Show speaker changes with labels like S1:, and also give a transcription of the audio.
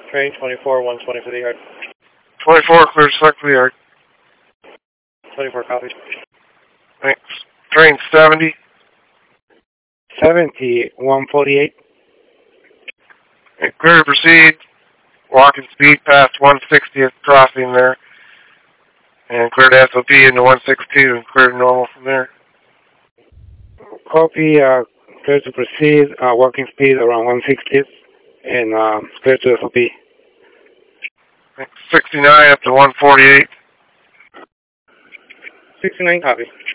S1: Train 24, 120 for the yard.
S2: 24, clear to select for the yard.
S1: 24, copy.
S2: Thanks. Train 70.
S3: 70, 148.
S2: Okay, clear to proceed. Walking speed past 160th crossing there. And clear to SOP into 162 and clear to normal from there.
S3: Copy, clear to proceed, walking speed around 160th, and clear to SOP.
S2: 69 up to 148.
S1: 69, copy.